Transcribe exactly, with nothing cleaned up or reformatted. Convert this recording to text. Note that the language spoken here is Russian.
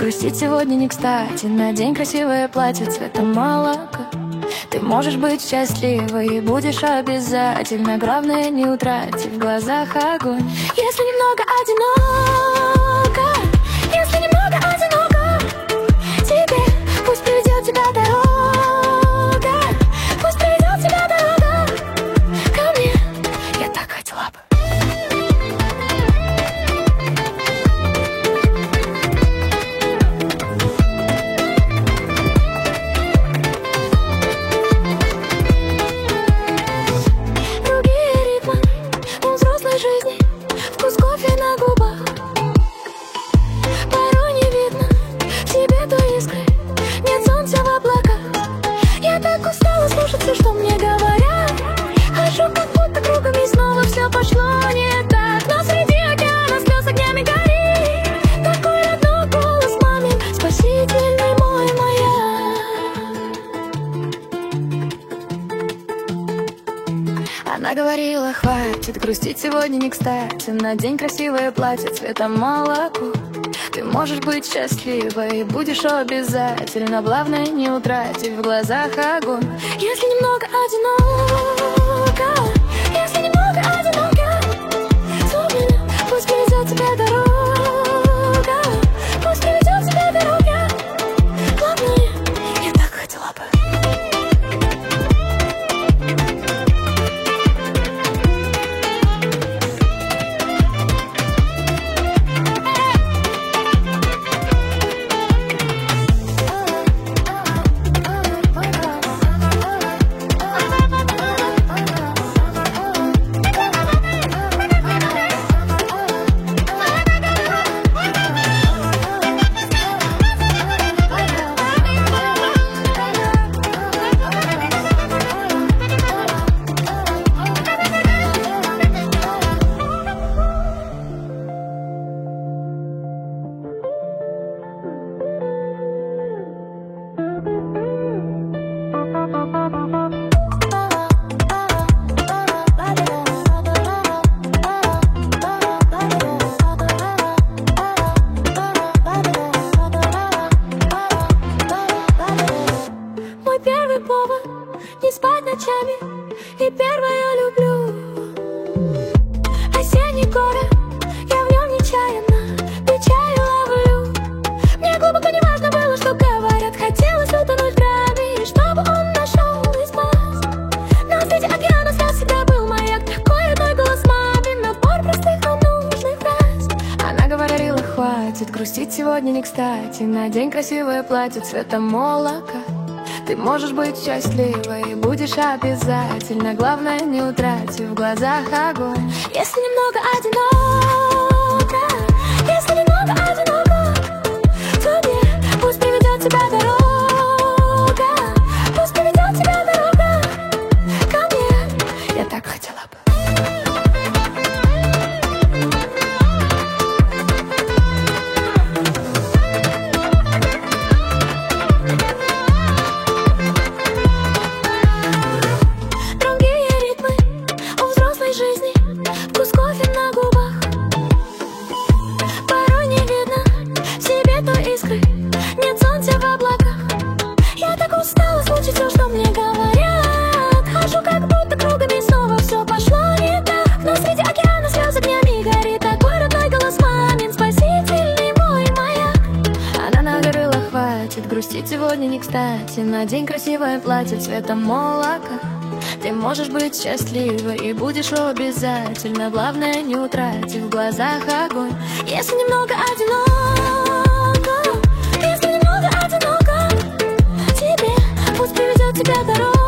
грустить сегодня не кстати. Надень красивое платье цвета молока. Ты можешь быть счастливой и будешь обязательно. Главное, не утрати в глазах огонь. Если немного одиноко, если немного одиноко тебе, пусть приведет тебя дорога, пусть приведет тебя дорога ко мне. Я так хотела бы. Жизни, вкус кофе на губах. Порой не видно в тебе той искры, нет солнца в облаках. Я так устала слушать все, что мне говорят. Хожу как будто кругами, снова все пошло не так. Но среди океана слез огнями горит такой родной голос мамин, спасительный мой маяк. Она говорила, хватит грустить сегодня не кстати. Надень красивое платье цвета молоко. Ты можешь быть счастливой и будешь обязательно. Главное, не утрати в глазах огонь. Если немного одиноко, если немного одиноко, то меня пусть приведет тебя дорога, пусть приведет тебя дорога. Главное, я так хотела бы. Первый повод не спать ночами, и первое я люблю осенний город, я в нем нечаянно печалью ловлю. Мне глубоко не важно было, что говорят, хотелось утонуть в грани, чтобы он нашел и спас. Но среди океана слез всегда был маяк, такой родной голос мамин, набор простых, но нужных фраз. Она говорила, хватит грустить сегодня не кстати. Надень красивое платье цвета молока. Ты можешь быть счастливой и будешь обязательно. Главное, не утрати в глазах огонь. Если немного одиноко, если немного одиноко, то мне пусть приведет тебя дорога, пусть приведет тебя дорога ко мне. Я так хотела бы. Жизни, вкус кофе на губах. Порой не видно в себе той искры, нет солнца в облаках. Я так устала слушать все, что мне говорят. Хожу как будто кругами, снова все пошло не так. Но среди океана слез огнями горит такой родной голос мамин, спасительный мой маяк. Она наговорила, хватит грустить сегодня не кстати. Надень красивое платье цвета молока. Ты можешь быть счастливой и будешь обязательно. Главное, не утрати в глазах огонь. Если немного одиноко, если немного одиноко тебе, пусть приведет тебя дорога.